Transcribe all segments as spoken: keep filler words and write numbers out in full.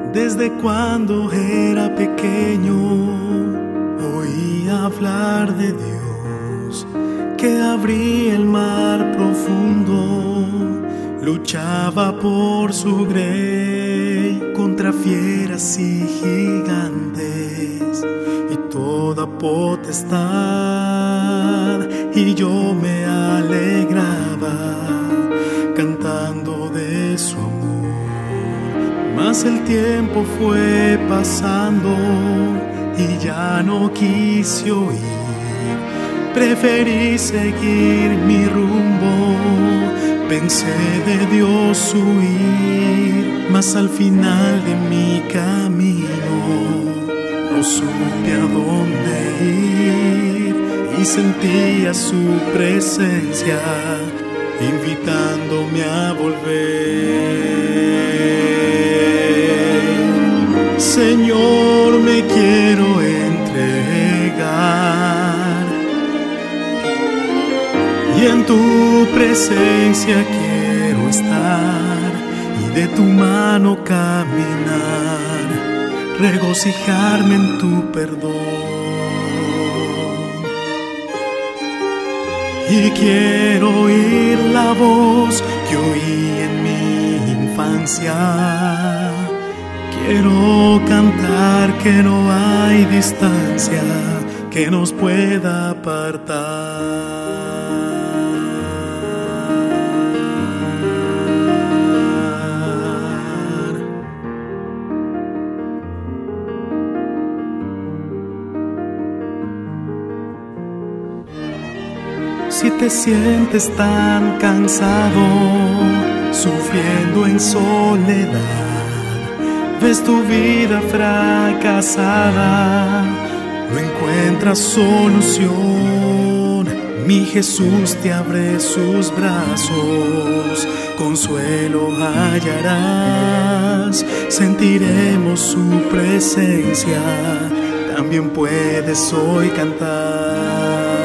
Desde cuando era pequeño oí hablar de Dios, que abría el mar profundo, luchaba por su grey contra fieras y gigantes y toda potestad, y yo me alegraba cantando de su amor. Mas el tiempo fue pasando y ya no quise oír, preferí seguir mi rumbo, pensé de Dios huir, mas al final de mi camino no supe a dónde ir y sentía su presencia invitándome a volver. Señor, me quiero entregar y en tu presencia quiero estar y de tu mano caminar, regocijarme en tu perdón. Y quiero oír la voz que oí en mi infancia, quiero cantar que no hay distancia que nos pueda apartar. Si te sientes tan cansado, sufriendo en soledad, ves tu vida fracasada, no encuentras solución, mi Jesús te abre sus brazos, consuelo hallarás, sentiremos su presencia, también puedes hoy cantar.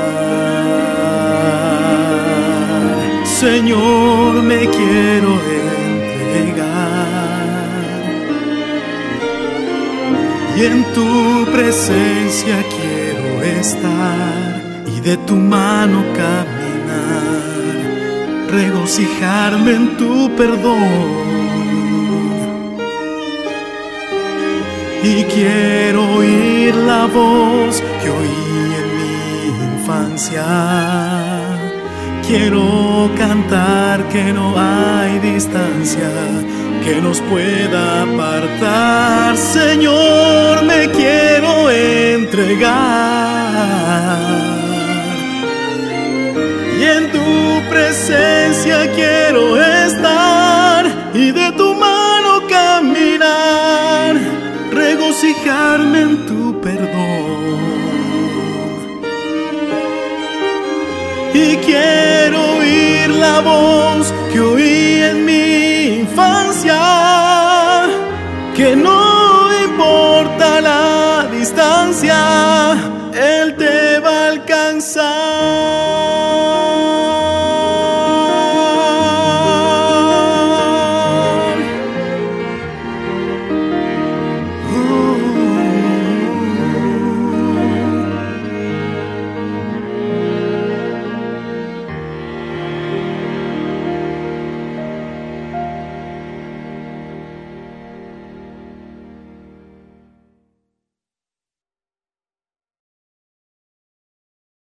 Señor, me quiero entregar y en tu presencia quiero estar y de tu mano caminar, regocijarme en tu perdón. Y quiero oír la voz que oí en mi infancia, quiero cantar que no hay distancia que nos pueda apartar. Señor, me quiero entregar y en tu presencia quiero estar y de tu mano caminar, regocijarme en tu perdón. Y quiero oír la voz que oí en mi infancia, que no